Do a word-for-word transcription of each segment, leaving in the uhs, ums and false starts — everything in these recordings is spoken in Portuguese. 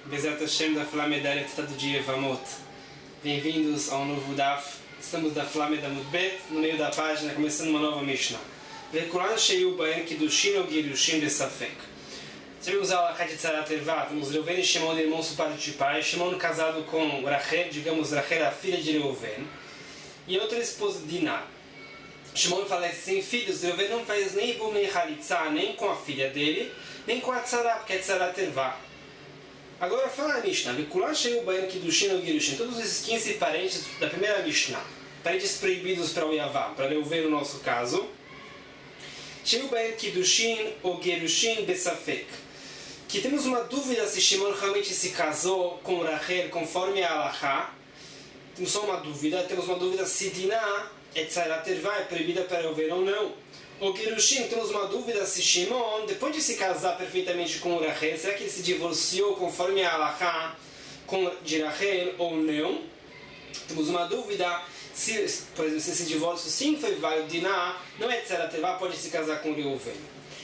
Bezerra Hashem da Flamedar Tratado de Yevamot. Bem-vindos ao novo Daf. Estamos da Flameda Mudbet, no meio da página, começando uma nova Mishnah. Vekulan Sheiu Baen Kiddushin ou Girushin Besafek. Se vamos usar o Alakat de Tzarat Ervat, vamos Reuven e Shimon, irmãos por parte de pai. Shimon casado com Rachel, digamos Rachel, a filha de Reuven. E outra esposa de Diná. Shimon falece sem filhos, Reuven não faz nem Ibum nem Halitzah, nem com a filha dele, nem com a Tzara, porque é Tzarat Ervat. Agora fala a Mishnah, Vekulan Sheiu Baen Kiddushin ou Girushin, todos esses quinze parentes da primeira Mishnah, parentes proibidos para o Yavá, para Reuven no nosso caso, Sheiu Baen Kiddushin ou Girushin Besafek, que temos uma dúvida se Shimon realmente se casou com Rachel conforme a Halachá. Temos só uma dúvida, temos uma dúvida se Diná é Tzarat Ervat, é proibida para Reuven ou não. O Girushin, temos uma dúvida se Shimon, depois de se casar perfeitamente com Rachel, será que ele se divorciou conforme a Halachá de Rachel ou não? Temos uma dúvida se, por exemplo, se esse divórcio sim foi válido, Diná não é Tzarat Ervat, pode se casar com Reuven.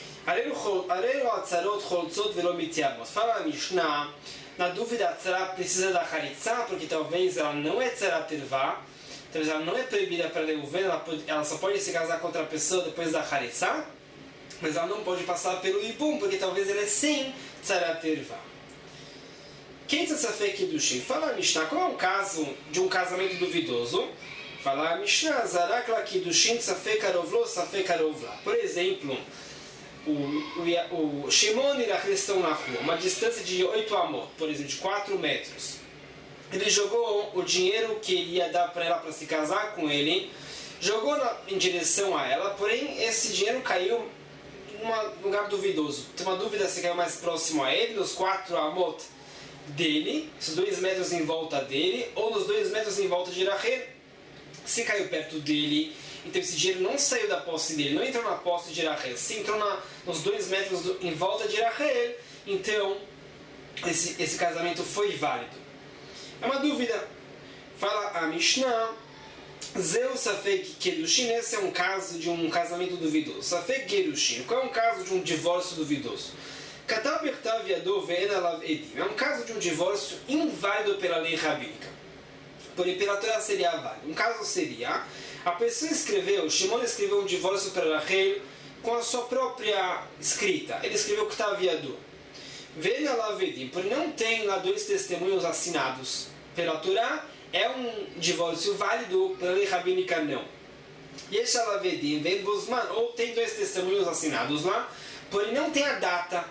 Fala a Mishnah, na dúvida a Tzara precisa da Halitzah, porque talvez ela não é Tzarat Ervat, talvez ela não é proibida para Reuven, ela, ela só pode se casar com outra pessoa depois da Halitzah, mas ela não pode passar pelo Ibum, porque talvez ela é sim Tzarat Ervat. Quem Tzafek Kiddushin? Fala a Mishnah, qual é um caso de um casamento duvidoso? Fala a Mishnah, Zarakla Kiddushin Tzafek Arovlo, Tzafek Arovla. Por exemplo, o, o, o Shimon e Rachel estão na rua, uma distância de oito amot, por exemplo, de quatro metros. Ele jogou o dinheiro que ele ia dar para ela para se casar com ele, jogou na, em direção a ela, porém esse dinheiro caiu em um lugar duvidoso. Tem uma dúvida se caiu mais próximo a ele, nos quatro amot dele, esses dois metros em volta dele, ou nos dois metros em volta de Rachel. Se caiu perto dele, então esse dinheiro não saiu da posse dele, não entrou na posse de Rachel, se entrou na, nos dois metros do, em volta de Rachel, então esse, esse casamento foi válido. É uma dúvida. Fala a Mishnah, Zeu Safek Kiddushin, esse é um caso de um casamento duvidoso. Safek Kiddushin, qual é um caso de um divórcio duvidoso? Katav Bertav Yado Ve'en Alav Edim, é um caso de um divórcio inválido pela lei rabínica. Porém, pela Torá seria válido. Um caso seria, a pessoa escreveu, Shimon escreveu um divórcio para Rachel com a sua própria escrita. Ele escreveu Katav Yado Ve'en Alav Edim, porém não tem lá dois testemunhos assinados pela Torá, é um divórcio válido, pela lei rabínica não. Yesh Alav Edim Ve'en Bozman, ou tem dois testemunhos assinados lá, porém não tem a data.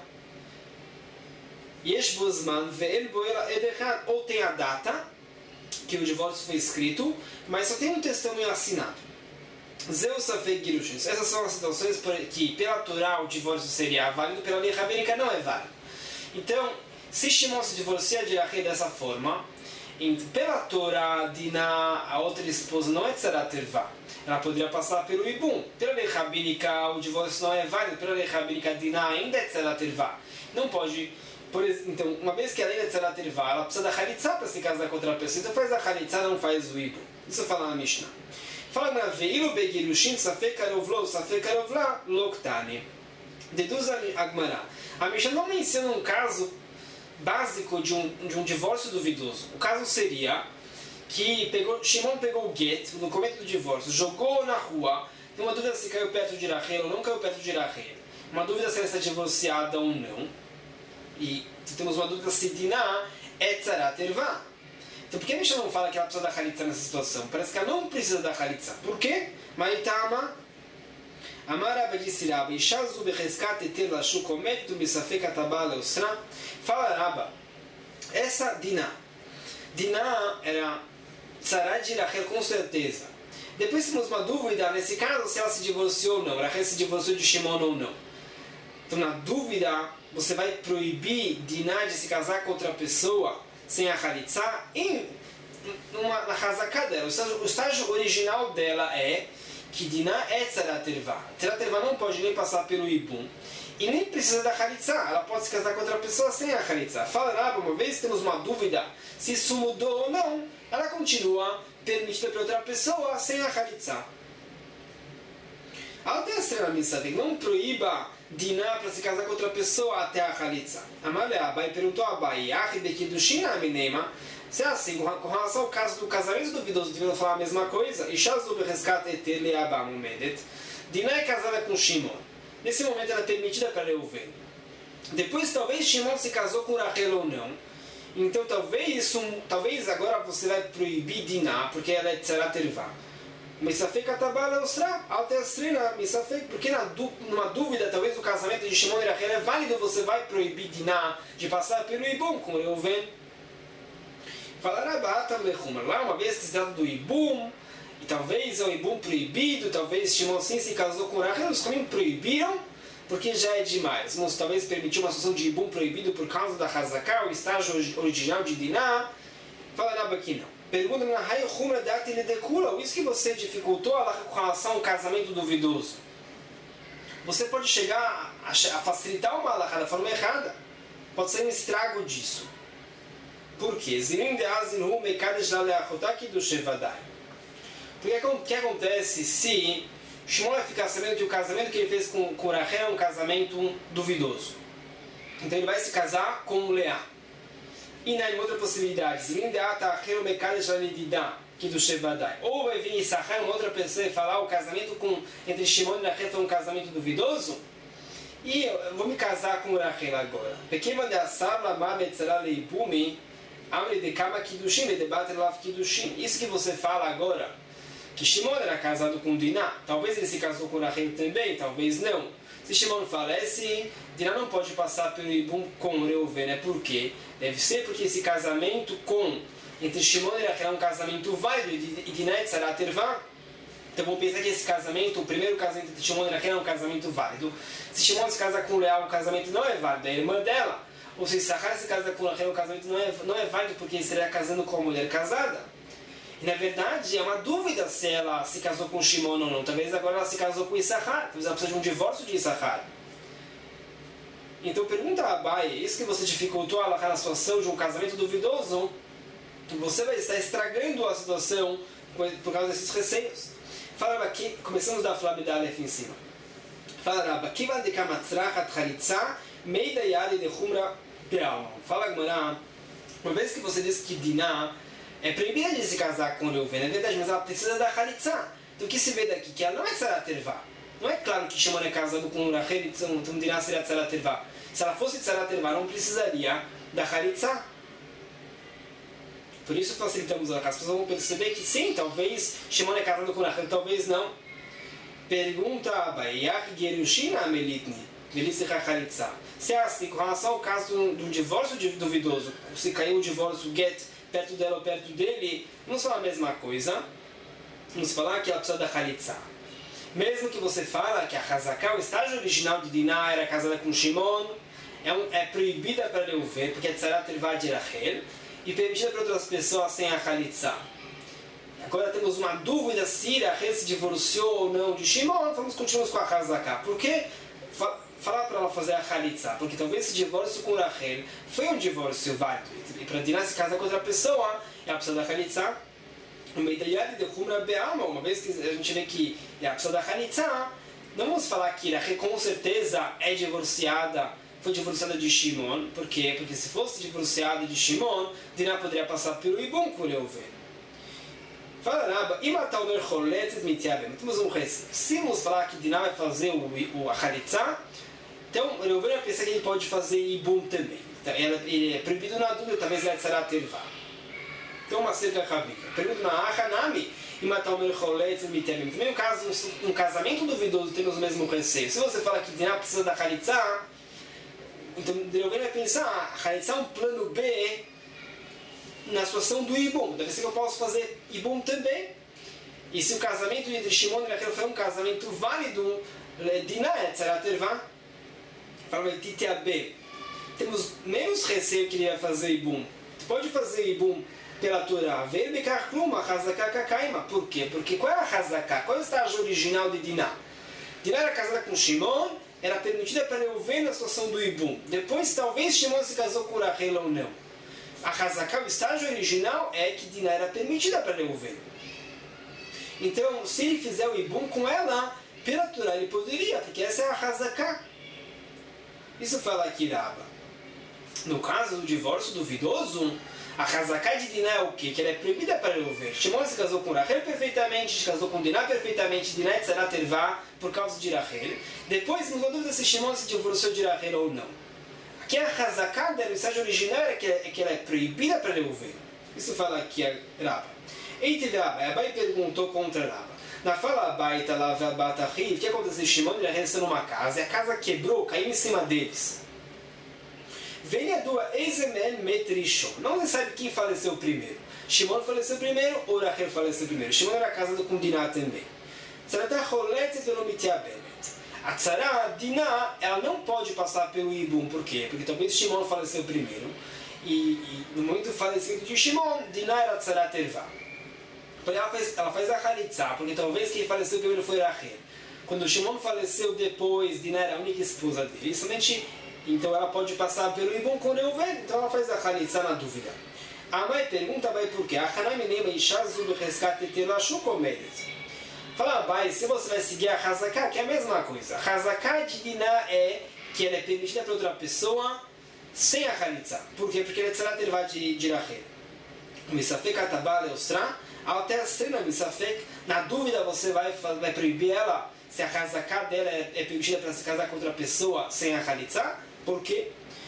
Yesh Bozman Ve'en Boel Ed Echad, ou tem a data que o divórcio foi escrito, mas só tem um testemunho assinado. Zeu Safek Girushin. Essas são as situações que pela Torá o divórcio seria válido, pela lei rabínica não é válido. Então, se Shimon se divorcia de Rachel dessa forma, pela Torá, Diná, a outra esposa, não é Tzarat Ervat. Ela poderia passar pelo Ibum. Pela lei rabínica, o divórcio não é válido. Pela lei rabínica, Diná ainda é Tzarat Ervat. Não pode... Por, então, uma vez que ela ainda é Tzarat Ervat, ela precisa da Halitzah para se casar com outra pessoa. Então faz a Halitzah, não faz o Ibum. Isso fala na Mishnah. Fala na Ve'ilu Begirushin, Safek Arovlo, Safek Arovla, Loktane. Deduz a Gemara. A Mishnah não menciona um caso básico de um, de um divórcio duvidoso. O caso seria que pegou, Shimon pegou o get, no começo do divórcio, jogou na rua, tem uma dúvida se caiu perto de Rachel ou não caiu perto de Rachel. Uma dúvida se ela está divorciada ou não. E temos uma dúvida se Diná é Tzarat Ervat. Então por que a Mishnah não fala que ela precisa da Halitzah nessa situação? Parece que ela não precisa da Halitzah. Por quê? Maitama Amara disse Rabba, Ishazu becheskat eter lashuk omet tu misafek atabá leusra. Fala Rabba, essa Diná, Diná era Tzara de Rachel com certeza. Depois temos uma dúvida, nesse caso, se ela se divorciou ou não, Rachel se divorciou de Shimon ou não. Então na dúvida, você vai proibir Diná de se casar com outra pessoa sem a Halitzah em uma, na Hazaká dela. O estágio, o estágio original dela é que Diná é Tzarat Ervat. Tzarat Ervat não pode nem passar pelo Ibum e nem precisa da Halitzah. Ela pode se casar com outra pessoa sem a Halitzah. Fala Rabba, uma vez temos uma dúvida se isso mudou ou não, ela continua permitida para outra pessoa sem a Halitzah. Até a Misafek não proíba Diná para se casar com outra pessoa até a Khalitsa. Amale Abai perguntou a Abai, Achi de Kiddushin Aminema, se é assim, com relação ao caso do casamento duvidoso, devendo falar a mesma coisa, e Shazub Reskat Etele Abam Medet, Diná é casada com Shimon. Nesse momento ela é permitida para Reuven. Depois, talvez Shimon se casou com Rachel ou não. Então, talvez, um, talvez agora você vai proibir Diná, porque ela é Tzarat Ervah. Misafek Atabala Ostra, Altestrina, Misafek, porque na, numa dúvida, talvez o casamento de Shimon e Rachel é válido, você vai proibir Diná de passar pelo Ibum com Reuven. Falará Batam Lechumar. Lá, uma vez que se trata do Ibum, e talvez é um Ibum proibido, talvez Shimon sim se casou com Rachel, eles também proibiram, porque já é demais. Vamos talvez permitir uma situação de Ibum proibido por causa da Hazaká, o estágio original de Diná. Falará aqui não. Pergunta na Raio Humra Dati Ledekula, isso que você dificultou com relação ao casamento duvidoso. Você pode chegar a, a facilitar uma alahá da forma errada. Pode ser um estrago disso. Por quê? Porque o que acontece se Shimon vai ficar sabendo que o casamento que ele fez com, com Rachel é um casamento duvidoso? Então ele vai se casar com Leá. E na outra possibilidade, ou vai vir Issachar, uma outra pessoa, e falar o casamento com, entre Shimon e Rachel foi um casamento duvidoso? E eu vou me casar com Rachel agora. Isso que você fala agora, que Shimon era casado com Diná, talvez ele se casou com Rachel também, talvez não. Se Shimon falece, Diná não pode passar pelo Ibum com Reuven, né? Por quê? Deve ser porque esse casamento com, entre Shimon e Rachel é um casamento válido e Diná é Tzarat Ervah. Então vamos pensar que esse casamento, o primeiro casamento entre Shimon e Rachel é um casamento válido. Se Shimon se casa com Leá, o casamento não é válido, é a irmã dela. Ou se Issachar se casa com Rachel, o casamento não é, não é válido porque ele estaria casando com uma mulher casada. E na verdade é uma dúvida se ela se casou com Shimon ou não. Talvez agora ela se casou com Issachar. Talvez ela precisa de um divórcio de Issachar. Então pergunta a Abai, isso que você dificultou a situação de um casamento duvidoso, você vai estar estragando a situação por causa desses receios. Fala aqui, começamos da Flávia Aleph em cima. Fala Rabba, Kivan de Kamatzrachat Chalitza, Meida Yali de Humra Pealma. Fala Gmará, uma vez que você disse que Diná é proibida de se casar com Reuven, é verdade, mas ela precisa da Chalitza. Então o que se vê daqui? Que ela não é Tzarat Ervah. Não é claro que Shimon é casado com Rachel, então Diná seria Tzarat Ervah. Se ela fosse Tzarat Ervah, não precisaria da Chalitza. Por isso facilitamos a casa. As pessoas vão perceber que sim, talvez Shimon é casado com Rachel, talvez não. Pergunta a Baiach Gerushina Melitni, Melitzicha Chalitza. Se é assim, com relação ao caso de um divórcio duvidoso, se caiu o divórcio, o get, perto dela ou perto dele, vamos falar a mesma coisa. Vamos falar que ela precisa da Chalitza. Mesmo que você fala que a Hazaká, o estágio original de Diná, era casada com Shimon, é, um, é proibida para Reuven, porque é Tzarat Ervah de Rachel, e permitida para outras pessoas sem a Chalitza. Agora temos uma dúvida se Rachel se divorciou ou não de Shimon, vamos continuar com a Hazaká. Por que falar para ela fazer a Chalitza? Porque talvez esse divórcio com Rachel foi um divórcio válido, e para Diná se casar com outra pessoa, ela precisa da Chalitza. Uma vez que a gente vê que a pessoa da Chalitza, não vamos falar que Rachel com certeza é divorciada, foi divorciada de Shimon. Por quê? Porque se fosse divorciada de Shimon, Diná poderia passar pelo Ibum com Reuven. Fala Rabba, temos um receio. Se vamos falar que Diná vai fazer o, o, a Chalitza, então Reuven vai pensar que ele pode fazer Ibum também. Então, ele é proibido na dúvida, talvez ele é Tzarat Ervah. Então uma cerca rabínica. Pergunta na Achanami e matar o Mercholet e Mitemim. Também um caso, um casamento duvidoso, temos o mesmo receio. Se você fala que Diná precisa da Chalitza, então alguém vai pensar, a Chalitza é um plano B na situação do Ibum. Deve ser que eu posso fazer Ibum também. E se o casamento entre Shimon e Rachel foi um casamento válido, Diná é Tzarat Ervah. Fala Titia B. Temos menos receio que ele vai fazer Ibum. Pode fazer Ibum pela Torá. Veio Bekar Kluma, Hazaká Kakaima. Por quê? Porque qual é a Hazaká? Qual é o estágio original de Diná? Diná era casada com Shimon, era permitida para Reuven na situação do Ibum. Depois, talvez Shimon se casou com Rachel ou não. A Hazaká, o estágio original, é que Diná era permitida para Reuven. Então, se ele fizer o Ibum com ela, pela Torá ele poderia, porque essa é a Hazaká. Isso fala aqui Raba. No caso do divórcio duvidoso, a Hazaká de Diná é o quê? Que ela é proibida para Reuven. Shimon se casou com Rachel perfeitamente, se casou com Diná perfeitamente, Diná é Tzarat Ervá por causa de Rachel. Depois, não há dúvida se Shimon se divorciou de Rachel ou não. Aqui a Hazaká da mensagem original é que, é que ela é proibida para Reuven. Isso fala aqui a Raba. Eite Raba, Abai perguntou contra Raba. Na fala Abai, Talava Batahri, o que aconteceu? Shimon e Rachel estão numa casa, e a casa quebrou, caiu em cima deles. Venha do Ezemen Metrishon. Não se sabe quem faleceu primeiro. Shimon faleceu primeiro ou Rachel faleceu primeiro. Shimon era casado com Diná também. A Tzara, Diná, ela não pode passar pelo Ibum. Por quê? Porque talvez Shimon faleceu primeiro. E, e no momento do falecimento de Shimon, Diná era Tzara Tervá. Ela faz, ela faz a Halitzá, porque talvez quem faleceu primeiro foi Rachel. Quando Shimon faleceu depois, Diná era a única esposa dele. Somente... Então ela pode passar pelo Ibum com Reuven, então ela faz a Halitzá na dúvida. A mãe pergunta vai por quê? A Hanami Nema Ishazu Becheskat Telashu Komedet. Fala, vai, se você vai seguir a Hazaká, que é a mesma coisa. A Hazaká de Diná é que ela é permitida para outra pessoa sem a Halitzá. Por quê? Porque ela é Tzarat Ervá de Rachel. O Misafek Atabá Leostra, até a cena Misafek, na dúvida você vai, vai proibir ela se a Hazaká dela é, é permitida para se casar com outra pessoa sem a Halitzá. Por quê?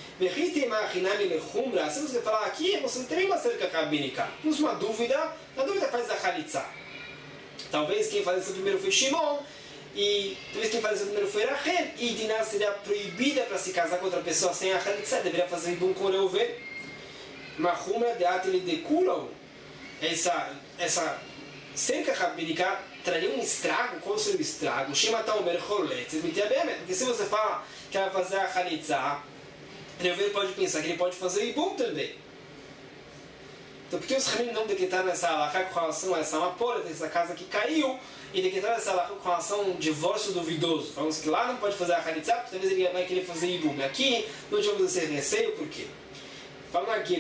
Se você falar aqui, você não tem uma cerca rabínica. Temos uma dúvida, na dúvida faz a Halitzá. Talvez quem faleceu primeiro foi Shimon, e talvez quem faleceu primeiro foi Rachel, e Diná seria proibida para se casar com outra pessoa sem a Halitzá, deveria fazer Ibum com Reuven. Mahumra de Ateli de Kulau, essa, essa cerca rabínica traria um estrago. Qual seria o estrago? Porque se você fala que ela vai fazer a Halitzá, Reuven pode pensar que ele pode fazer Ibum também. Então por que os Ramim não decretaram essa alahá com relação a essa amapola, essa casa que caiu, e decretaram essa alahá com relação a um divórcio duvidoso? Falamos que lá não pode fazer a Halitzá, porque talvez ele vai querer fazer Ibum. Aqui não tivemos esse receio, por quê? Falam aqui,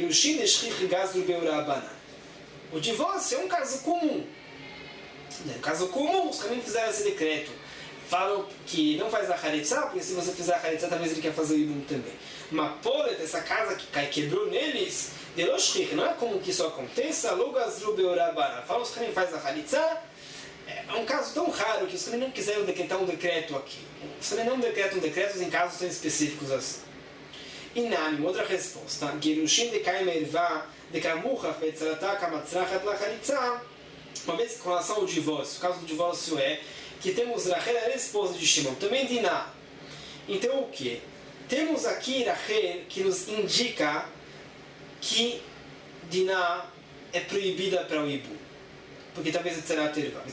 o divórcio é um caso comum. É um caso comum, os Ramim fizeram esse decreto. Falam que não faz a Halitzá, porque se você fizer a Halitzá, talvez ele quer fazer o Ibum também. Uma polet, essa casa que cai, quebrou neles, não é comum que isso aconteça. Logo as Rubeorabara. Falam os Ramim faz a Halitzá. É um caso tão raro que os Ramim não quiseram decretar um decreto aqui. Os Ramim não decretam decretos em casos tão específicos assim. Inami, outra resposta. Gerushin de Kaimervá, de Kamucha, Petzratá, Kamatzrachat, La Halitzá. Uma vez com relação ao divórcio, o caso do divórcio é que temos Rachel, era a esposa de Shimon, também Diná. Então o que? Temos aqui Rachel que nos indica que Diná é proibida para o Ibum. Porque talvez é Tzarat Ervá.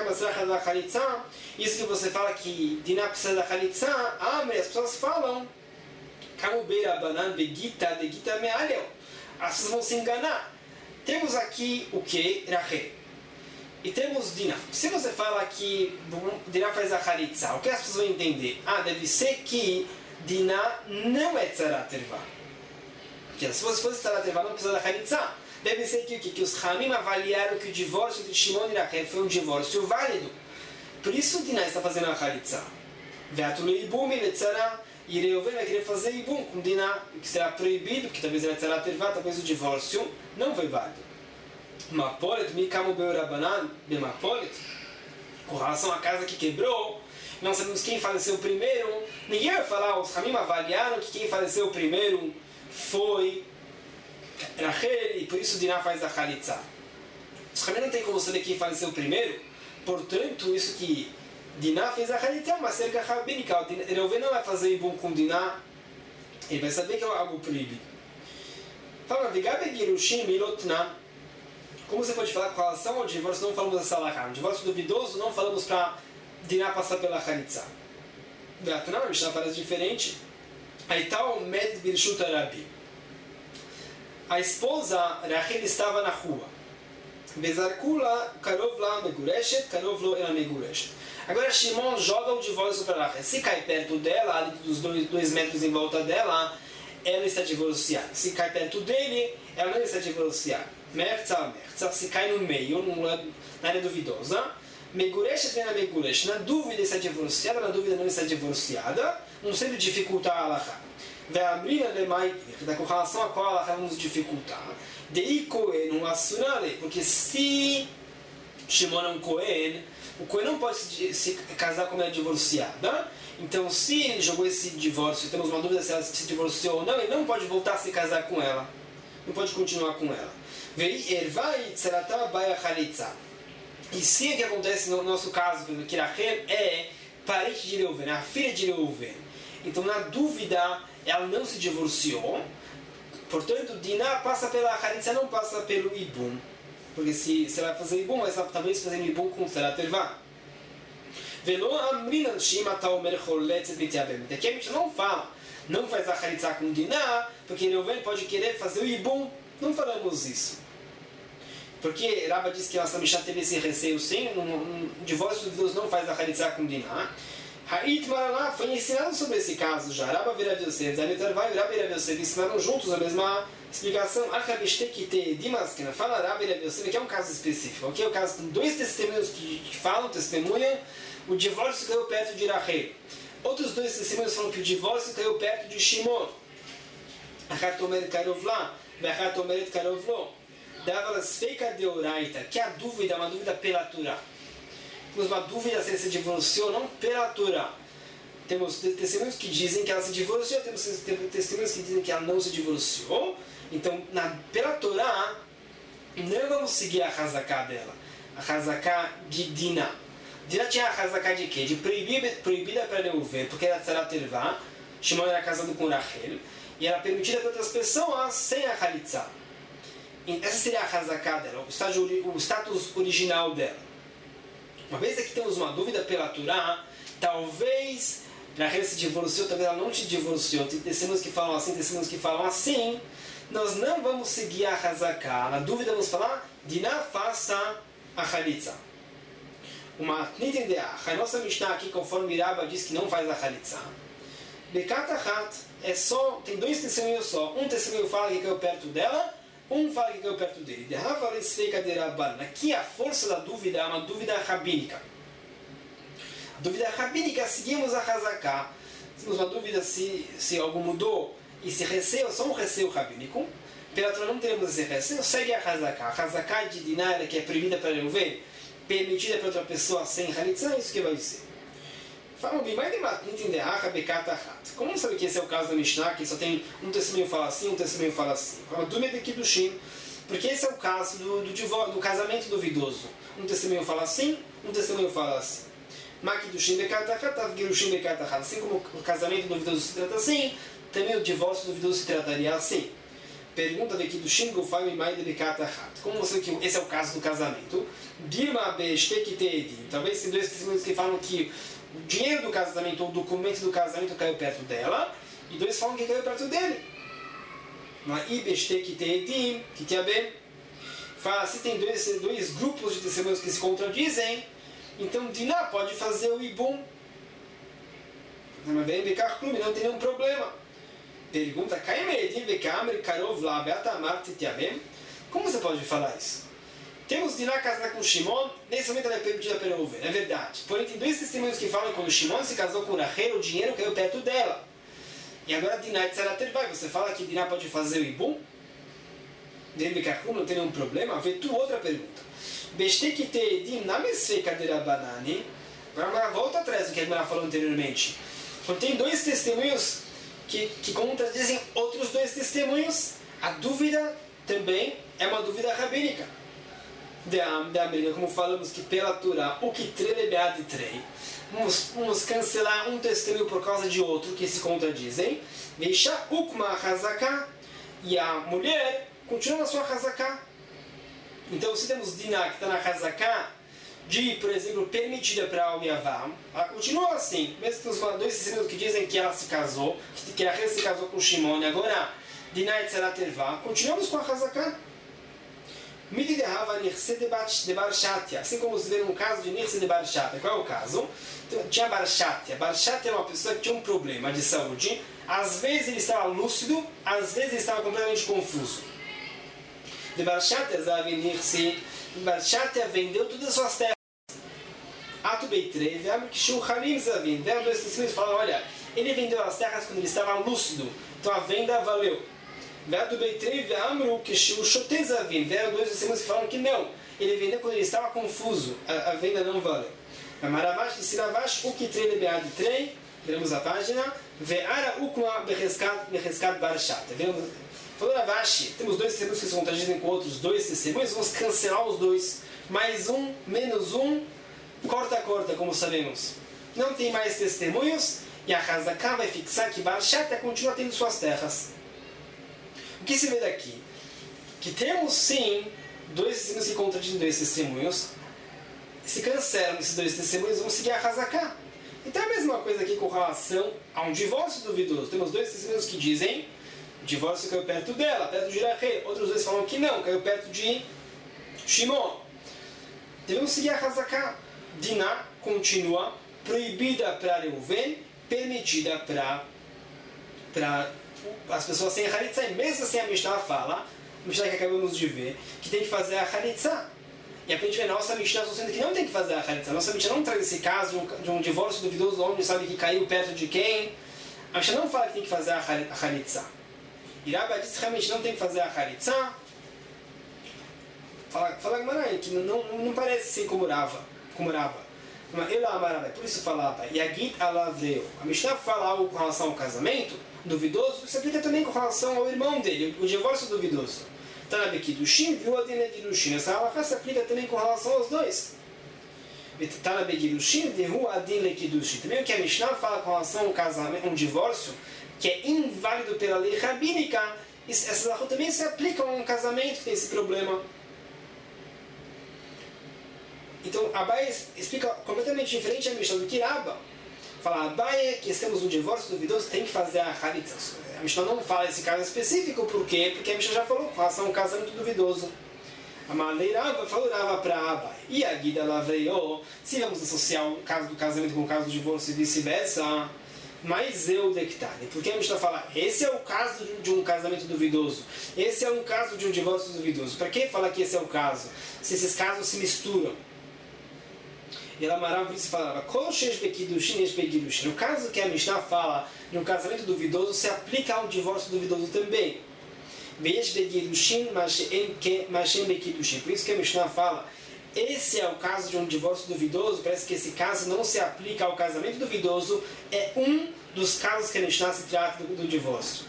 Isso que você fala que Diná precisa da Halitzá, ah, mas as pessoas falam Kamubeira Banan Begita de Gita Mealel. As pessoas vão se enganar. Temos aqui o que? Rachel. E temos Diná. Se você fala que Diná faz a Halitzá, o que as pessoas vão entender? Ah, deve ser que Diná não é Tzarat Ervá. Porque se fosse Tzarat Ervá, não precisa da Halitzá. Deve ser que, que, que os Ramim avaliaram que o divórcio de Shimon e Rachel foi um divórcio válido. Por isso Diná está fazendo a Halitzá. Ve'atulu Ibum e Tzara. E Reuven vai querer fazer Ibum com Diná, que será proibido, porque talvez ele é Tzarat Ervá, talvez o divórcio não foi válido. Mapolet, Mikamu Beurabanan, Bemapolet, com relação à casa que quebrou, não sabemos quem faleceu primeiro. Ninguém vai falar, os Ramim avaliaram que quem faleceu primeiro foi Rachel, e por isso Diná faz a Halitzá. Os Ramim não tem como saber quem faleceu primeiro, portanto, isso que Diná fez a Halitzá, uma cerca rabínica. Reuven não vai fazer Ibum com Diná, ele vai saber que é algo proibido. Fala, Vigabe Girushin Milotna. Como você pode falar com relação ao divórcio, não falamos dessa alahá. No divórcio duvidoso, não falamos para Diná passar pela Halitzá. Beatná, a Mishnah parece diferente. Aí tal Med Birshut Arabi. A esposa Rachel estava na rua. Vezarkula Karov la Megureshet, Karov lo ela Megureshet. Agora Shimon joga o divórcio para Rachel. Se cai perto dela, ali dos dois, dois metros em volta dela, ela está divorciada. Se cai perto dele, ela não está divorciada. Merza, merza. Se cai no meio, na área duvidosa, Meguresh vem na Meguresh. Na dúvida está divorciada, na dúvida não está divorciada. Não sempre dificultar a Halachá. Ve'amrina lemai, com relação a qual a Halachá vamos dificultar. Dei Kohen um assurale, porque se Shimon é um Kohen, o Kohen não pode se, se casar com uma divorciada. Então, se ele jogou esse divórcio, temos uma dúvida se ela se divorciou ou não, ele não pode voltar a se casar com ela. Não pode continuar com ela. E se o que acontece no nosso caso, que Rachel é parente de Reuven, a filha de Reuven. Então, na dúvida, ela não se divorciou. Portanto, Diná passa pela Halitza, não passa pelo Ibum. Porque se, se ela vai fazer Ibum, ela está talvez fazendo Ibum com Serat Ervá. Aqui a gente não fala, não faz a Halitza com Diná, porque Reuven pode querer fazer o Ibum. Não falamos isso. Porque Rabba disse que ela Mishnah teve esse receio sim, um, um divórcio de Deus não faz a Halitza com Diná. Ha'it Maraná foi ensinado sobre esse caso já. Rabba e Rav Yosef, David Arvai e Rabba e Rav Yosef ensinaram juntos a mesma explicação. Fala Rabba e Rav Yosef que é um caso específico. Aqui é o caso de dois testemunhos que falam, testemunham, o divórcio caiu perto de Rachel. Outros dois testemunhos falam que o divórcio caiu perto de Shimon. Achat Omeret Karov lá, Achat Omeret Karov lo. Dava-las feika de oraita, que a dúvida é uma dúvida pela Torá. Temos uma dúvida se ela se divorciou ou não pela Torá. Temos testemunhos que dizem que ela se divorciou, temos testemunhos que dizem que ela não se divorciou. Então, na, pela Torá, não vamos seguir a Hazaká dela. A Hazaká de Diná. Diná tinha a Hazaká de quê? De proibida, proibida para Reuven, porque era Tzarat Ervá. Shimon era casado com Rachel. E era permitida para outras pessoas sem a Halitza. Essa seria a Hazaká dela, o, estágio, o status original dela. Uma vez aqui temos uma dúvida pela Torá, talvez Rachel se divorciou, talvez ela não se divorciou. Tem testemunhos que falam assim, testemunhos que falam assim. Nós não vamos seguir a Hazaká. Na dúvida vamos falar, Diná faça a Halitza. Uma Nitendeach, a nossa Mishnah aqui, conforme Rabba diz que não faz a Halitza. Bekat Achat é só, tem dois testemunhos só. Um testemunho fala que caiu perto dela, um fala que caiu perto dele. Aqui a força da dúvida é uma dúvida rabínica. A dúvida rabínica, seguimos a Hazaká. Temos uma dúvida se, se algo mudou e se receio, só um receio rabínico. Pela Torá não teremos esse receio, segue a Hazaká. A Hazaká de Diná, que é proibida para Reuven, permitida para outra pessoa sem Halitza, é isso que vai ser. Falam bem, mas entender como sabe que esse é o caso da Mishnah, que só tem um testemunho fala assim, um testemunho fala assim? Fala dúvida aqui do Shin, porque esse é o caso do, do, divórcio, do casamento duvidoso. Um testemunho fala assim, um testemunho fala assim. Assim como o casamento duvidoso se trata assim, também o divórcio duvidoso se trataria assim. Pergunta daqui do Shin Gufay Mai de Bekatachat. Como você que esse é o caso do casamento? Dirma Beshtekitedim. Talvez tem dois testemunhos que falam que o dinheiro do casamento ou o documento do casamento caiu perto dela, e dois falam que caiu perto dele. Fala, se tem dois, dois grupos de testemunhos que se contradizem, então Diná pode fazer o Ibum. Não tem nenhum problema. Pergunta, como você pode falar isso? Temos Diná casada com Shimon, nesse momento ela é permitida pelo Reuven, é verdade. Porém, tem dois testemunhos que falam que quando Shimon se casou com Rachel, o dinheiro caiu perto dela. E agora Diná e Tzarat Ervá, você fala que Diná pode fazer o Ibum? Não tem nenhum problema? Vê tu outra pergunta. Agora volta atrás do que a Gemara falou anteriormente. Quando tem dois testemunhos que, que contradizem outros dois testemunhos, a dúvida também é uma dúvida rabínica. Como falamos que pela Torá, o que trelebead trei, vamos, vamos cancelar um testemunho por causa de outro que se contradizem. Deixa ukma hazaká, e a mulher continua na sua hazaká. Então, se temos Diná que está na hazaká, de, por exemplo, permitida para a Yavam, ela continua assim. Mesmo que os dois testemunhos que dizem que ela se casou, que ela se casou com Shimon, e agora Diná e Tzarat Ervá, continuamos com a hazaká. Assim como se vê no caso de Nirse de Barshatia. Qual é o caso? Então, tinha Barshatia. Barshatia é uma pessoa que tinha um problema de saúde. Às vezes ele estava lúcido, às vezes ele estava completamente confuso. De Barshatia, Zavi Nirse, Barshatia vendeu todas as suas terras. Ato Beitrei, Ve'amru Kishu Halim Zavin. Vieram dois testemunhos e falaram, olha, ele vendeu as terras quando ele estava lúcido, então a venda valeu. Ve'ato Beitrei, Ve'amru Kishu Shotei Zavin. Vieram dois testemunhos que falaram que não, ele vendeu quando ele estava confuso, a, a venda não valeu. Maravash disse Ravash, o que trei lebeado trei, viramos a página, Ve'ara ukma becheskat barshat. Falou Ravashi, temos dois testemunhos que se contradizem com outros dois testemunhos, vamos cancelar os dois. Mais um, menos um, corta, corta, como sabemos. Não tem mais testemunhos, e a Hazaká vai fixar que Barshat continua tendo suas terras. O que se vê daqui? Que temos sim dois testemunhos que contradizem dois testemunhos, se cancelam esses dois testemunhos, vão seguir a Hazaká. Então é a mesma coisa aqui com relação a um divórcio duvidoso. Temos dois testemunhos que dizem o divórcio caiu perto dela, perto de Rachel. Outros dois falam que não, caiu perto de Shimon. Devemos seguir a Hazaká. Diná continua proibida para Reuven, permitida para para as pessoas sem a Halitzá. E mesmo assim a Mishnah fala, a Mishnah que acabamos de ver, que tem que fazer a Halitzá. E aparentemente a nossa Mishnah está dizendo que não tem que fazer a Halitzá. A nossa Mishnah não traz esse caso de um, de um divórcio duvidoso onde sabe que caiu perto de quem. A Mishnah não fala que tem que fazer a Halitzá. E Rabba disse que realmente não tem que fazer a Halitzá. Fala, fala que não, não, não parece ser como Rava. Como Rava. Por isso falava, Yagit alavreu. A Mishnah fala algo com relação ao casamento duvidoso, isso aplica também com relação ao irmão dele, o divórcio duvidoso. Tanabe Kiddushin, viu a Dine Kiddushin. Essa halakha se aplica também com relação aos dois. Tanabe Kiddushin, viu a Dine Kiddushin. Também o que a Mishnah fala com relação a um casamento, um divórcio, que é inválido pela lei rabínica, essas halakha também se aplicam a um casamento que tem esse problema. Então, Abaye explica completamente diferente a Mishnah do que Rabba. Fala, Abaye, que estamos no divórcio duvidoso, tem que fazer a Halitzá. A Mishnah não fala esse caso específico, por quê? Porque a Mishnah já falou com relação a um casamento duvidoso. A Malei Rabba falou Rabba para Abaye. E a Guida Lavreio, se vamos associar o caso do casamento com o caso do divórcio e vice-versa, mas eu dectane. Porque a Mishnah fala, esse é o caso de um casamento duvidoso, esse é um caso de um divórcio duvidoso. Para que falar que esse é o caso? Se esses casos se misturam. E ela marava isso e falava, no caso que a Mishnah fala de um casamento duvidoso, se aplica ao divórcio duvidoso também. Por isso que a Mishnah fala, esse é o caso de um divórcio duvidoso, parece que esse caso não se aplica ao casamento duvidoso, é um dos casos que a Mishnah se trata do, do divórcio.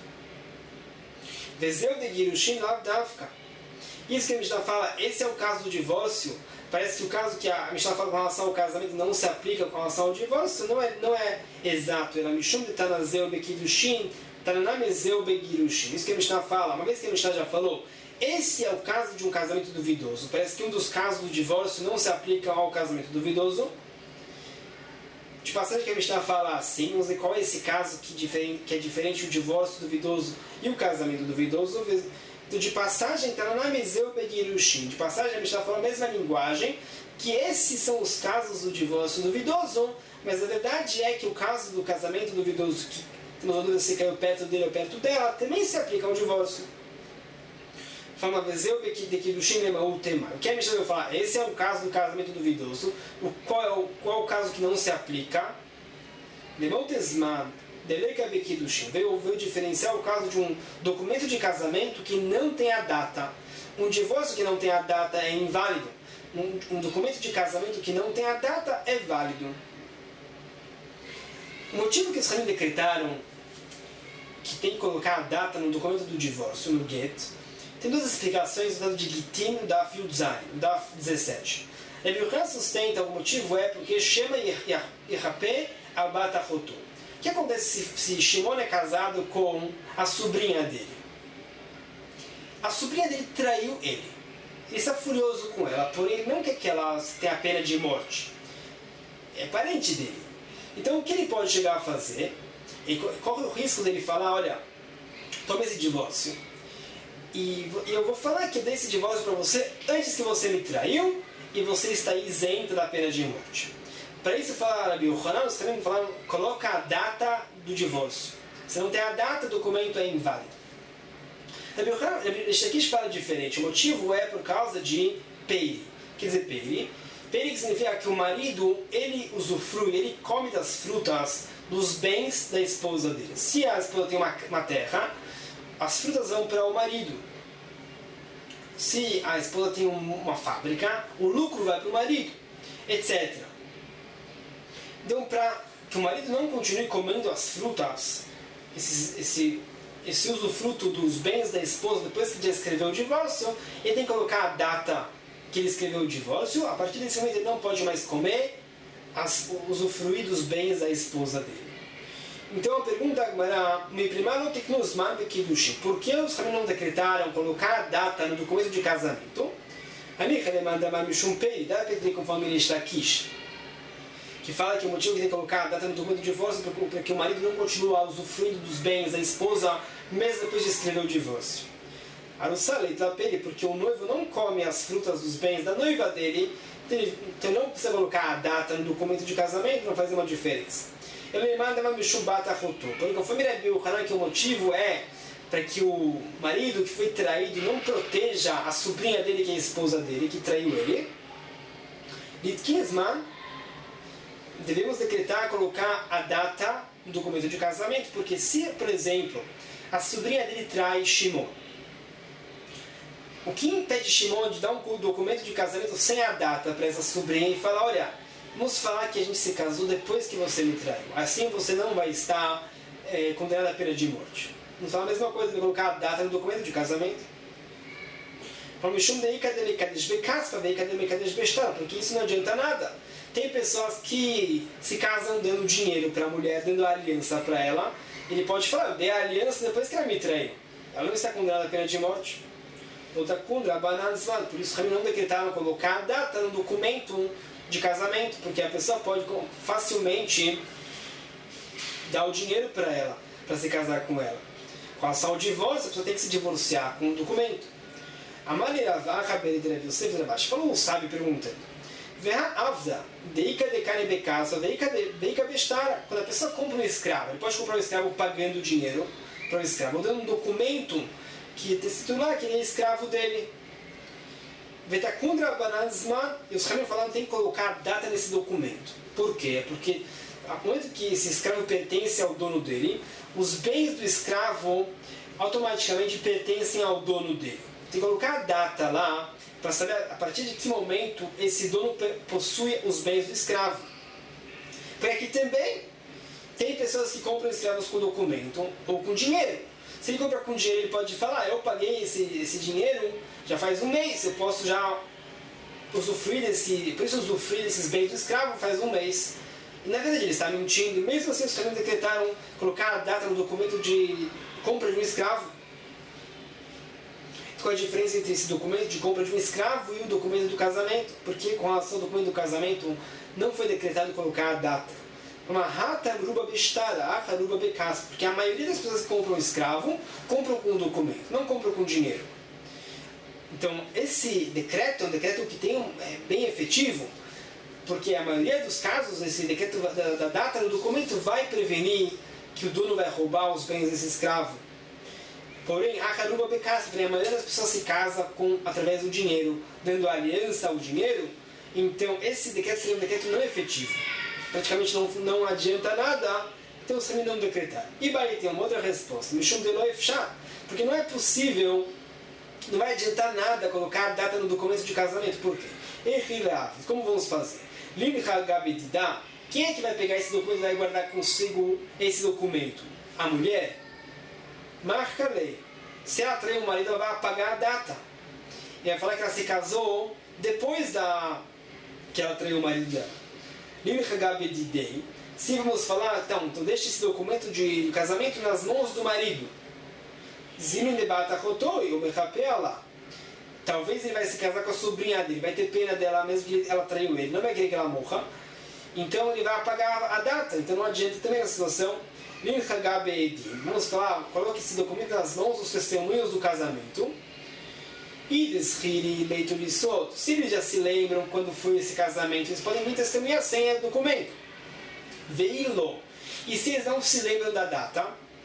Isso que a Mishnah fala, esse é o caso do divórcio. Parece que o caso que a Mishnah fala com relação ao casamento não se aplica com relação ao divórcio, não é, não é exato. Ela Mishum de Tanazeu Bekidushin, Tananamezeu Begirushin. Isso que a Mishnah fala, uma vez que a Mishnah já falou, esse é o caso de um casamento duvidoso. Parece que um dos casos do divórcio não se aplica ao casamento duvidoso. De passagem que a Mishnah fala assim, vamos ver qual é esse caso que, diferente, que é diferente do divórcio duvidoso e o casamento duvidoso. Então, de passagem, de passagem, a Mishnah fala a mesma linguagem, que esses são os casos do divórcio duvidoso, mas a verdade é que o caso do casamento duvidoso, que temos a dúvida se caiu perto dele ou perto dela, também se aplica ao divórcio. Fala, o que a Mishnah vai falar? Esse é o caso do casamento duvidoso. O qual, é o, qual é o caso que não se aplica? Veio, veio diferenciar o caso de um documento de casamento que não tem a data. Um divórcio que não tem a data é inválido. Um, um documento de casamento que não tem a data é válido. O motivo que os Hanim decretaram que tem que colocar a data no documento do divórcio, no get, tem duas explicações no dado de Gitin da Field Zain, da dezessete. Rebbe Yochanan sustenta o motivo é porque Shema Yirapé Abata Chotu. O que acontece se, se Shimon é casado com a sobrinha dele? A sobrinha dele traiu ele. Ele está furioso com ela, porém ele não quer que ela tenha a pena de morte. É parente dele. Então o que ele pode chegar a fazer? Ele corre o risco dele falar, olha, toma esse divórcio. E eu vou falar que eu dei esse divórcio para você antes que você me traiu e você está isento da pena de morte. Para isso, fala Rabbi Yochanan, os também falaram, coloca a data do divórcio. Se não tem a data, o documento é inválido. Rabbi Yochanan, este aqui fala diferente. O motivo é por causa de Peiri. Quer dizer, Peiri, Perik significa que o marido, ele usufrui, ele come das frutas, dos bens da esposa dele. Se a esposa tem uma, uma terra, as frutas vão para o marido. Se a esposa tem um, uma fábrica, o lucro vai para o marido, etcétera. Então, para que o marido não continue comendo as frutas, esse, esse, esse usufruto dos bens da esposa, depois que já escreveu o divórcio, ele tem que colocar a data que ele escreveu o divórcio. A partir desse momento ele não pode mais comer, as, usufruir dos bens da esposa dele. Então a pergunta agora, por que os Ramim não decretaram colocar a data no documento de casamento? Dá para entender conforme ele está aqui, que fala que o motivo que tem que colocar a data no documento de divórcio é porque o marido não continua usufruindo dos bens da esposa mesmo depois de escrever o divórcio. Porque o noivo não come as frutas dos bens da noiva dele, então não precisa colocar a data no documento de casamento, não faz nenhuma diferença. Ele manda uma mishubata roto. Porque conforme Rabi Yochanan, que o motivo é para que o marido que foi traído não proteja a sobrinha dele, que é a esposa dele, que traiu ele. Litkizman, devemos decretar colocar a data no documento de casamento, porque se, por exemplo, a sobrinha dele trai Shimon, o que impede Shimon de dar um documento de casamento sem a data para essa sobrinha e falar, olha, vamos falar que a gente se casou depois que você me traiu. Assim você não vai estar é, condenado à pena de morte. Vamos falar a mesma coisa de colocar a data no documento de casamento. Porque isso não adianta nada. Tem pessoas que se casam dando dinheiro para a mulher, dando a aliança para ela. Ele pode falar, dê a aliança depois que ela me traiu. Ela não está condenada à pena de morte. Outra contra, a banana, por isso não decretaram colocar a data no documento de casamento, porque a pessoa pode facilmente dar o dinheiro para ela, para se casar com ela. Com a ação de divórcio, a pessoa tem que se divorciar com um documento. A maneira a cabelo de Yosef de baixo falou um sábio perguntando: quando a pessoa compra um escravo, ele pode comprar um escravo pagando dinheiro para o escravo, ou dando um documento que está lá que ele é escravo dele. E os Ramim falaram que tem que colocar a data nesse documento. Por quê? Porque a momento que esse escravo pertence ao dono dele, os bens do escravo automaticamente pertencem ao dono dele. Tem que colocar a data lá para saber a partir de que momento esse dono possui os bens do escravo. Porque aqui também tem pessoas que compram escravos com documento ou com dinheiro. Se ele compra com dinheiro, ele pode falar, eu paguei esse, esse dinheiro já faz um mês, eu posso já usufruir desse, por isso usufruir desses bens do escravo faz um mês. E na verdade ele está mentindo, mesmo assim os caras decretaram colocar a data no documento de compra de um escravo. Qual a diferença entre esse documento de compra de um escravo e o documento do casamento? Porque com relação ao documento do casamento não foi decretado colocar a data. Uma rata ruba bestada, ruba becas, porque a maioria das pessoas que compram um escravo compram com um documento, não compram com dinheiro. Então esse decreto é um decreto que tem um, é bem efetivo, porque a maioria dos casos esse decreto da, da data do documento vai prevenir que o dono vai roubar os bens desse escravo. Porém, a ruba becas, porque a maioria das pessoas se casa com, através do dinheiro, dando aliança ao dinheiro, então esse decreto seria um decreto não efetivo. Praticamente não, não adianta nada, então os Ramim não decretaram. E Baí tem uma outra resposta, Mishum de Loefshá, porque não é possível, não vai adiantar nada colocar a data no documento de casamento. Por quê? Como vamos fazer? Quem é que vai pegar esse documento e vai guardar consigo esse documento? A mulher? Marca a lei. Se ela traiu o marido, ela vai apagar a data. E vai falar que ela se casou depois da que ela traiu o marido dela. Se vamos falar, então, então deixe esse documento de casamento nas mãos do marido. Talvez ele vai se casar com a sobrinha dele, vai ter pena dela mesmo que ela traiu ele, não vai querer que ela morra. Então ele vai apagar a data, então não adianta também a situação. Vamos falar, coloque esse documento nas mãos dos testemunhos do casamento. E se eles já se lembram quando foi esse casamento, eles podem vir testemunhar sem o documento. Veilo. E se eles não se lembram da data,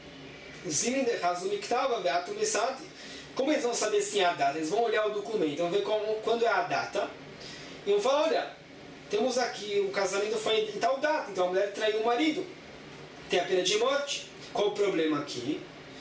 como eles vão saber se é a data? Eles vão olhar o documento, vão ver como, quando é a data, e vão falar, olha, temos aqui, o casamento foi em tal data, então a mulher traiu o marido. Tem a pena de morte. Qual o problema aqui?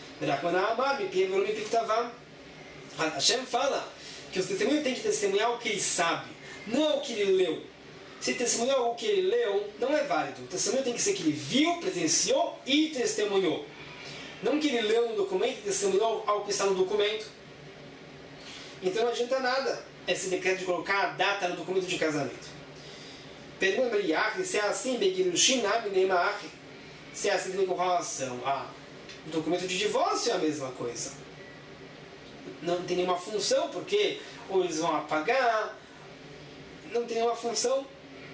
Hashem fala que o testemunho tem que testemunhar o que ele sabe, não o que ele leu. Se testemunhar o que ele leu, não é válido. O testemunho tem que ser que ele viu, presenciou e testemunhou. Não que ele leu no documento e testemunhou algo que está no documento. Então não adianta nada esse decreto de colocar a data no documento de casamento. Pergunta para se é assim, se é assim com relação a o documento de divórcio é a mesma coisa. Não tem nenhuma função, porque ou eles vão apagar, não tem nenhuma função.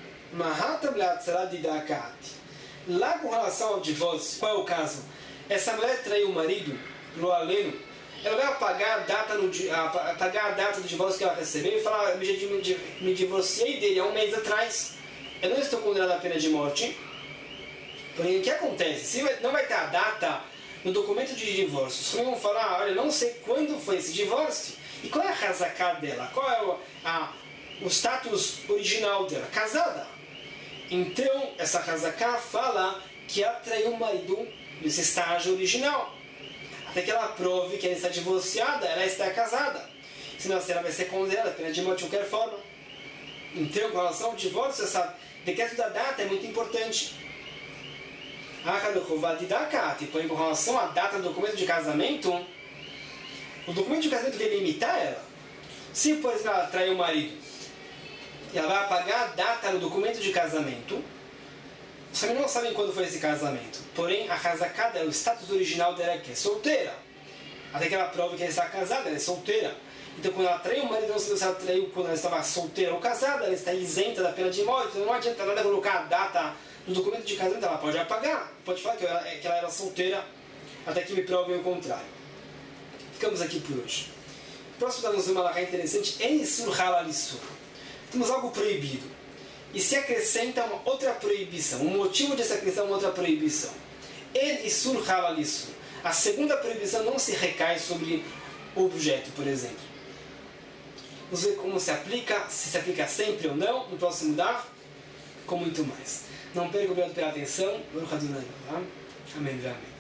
Lá com relação ao divórcio, qual é o caso? Essa mulher traiu o marido, lo aleno, ela vai apagar a data, no, apagar a data do divórcio que ela recebeu e falar: eu me, me divorciei dele há um mês atrás, eu não estou condenada à pena de morte. Porém, o que acontece? Se não vai ter a data no documento de divórcio, os vão falar: olha, não sei quando foi esse divórcio, e qual é a hazaká dela, qual é o, a, o status original dela, casada. Então, essa hazaká fala que ela traiu o marido nesse estágio original. Até que ela prove que ela está divorciada, ela está casada. Senão ela vai ser condenada, pena de morte de qualquer forma. Então, com relação ao divórcio, esse decreto da data é muito importante. Porém, com relação à data do documento de casamento, o documento de casamento vai limitar ela. Se, por exemplo, ela traiu o marido, ela vai apagar a data no documento de casamento. Os famílias não sabem quando foi esse casamento. Porém, a hazaká dela, o status original dela é que é solteira. Até que ela prove que ela está casada, ela é solteira. Então, quando ela traiu o marido, não sei se ela traiu quando ela estava solteira ou casada, ela está isenta da pena de morte. Então, não adianta nada colocar a data no documento de casamento, ela pode apagar. Pode falar que ela, que ela era solteira, até que me provem o contrário. Ficamos aqui por hoje. Próximo da nossa malachá interessante é Isur Halal Isur. Temos algo proibido. E se acrescenta uma outra proibição. Um motivo de se acrescentar uma outra proibição. El Isur Halal Isur. A segunda proibição não se recai sobre o objeto, por exemplo. Vamos ver como se aplica, se se aplica sempre ou não, no próximo daf, com muito mais. Não perca, obrigado pela atenção. Amém, amém.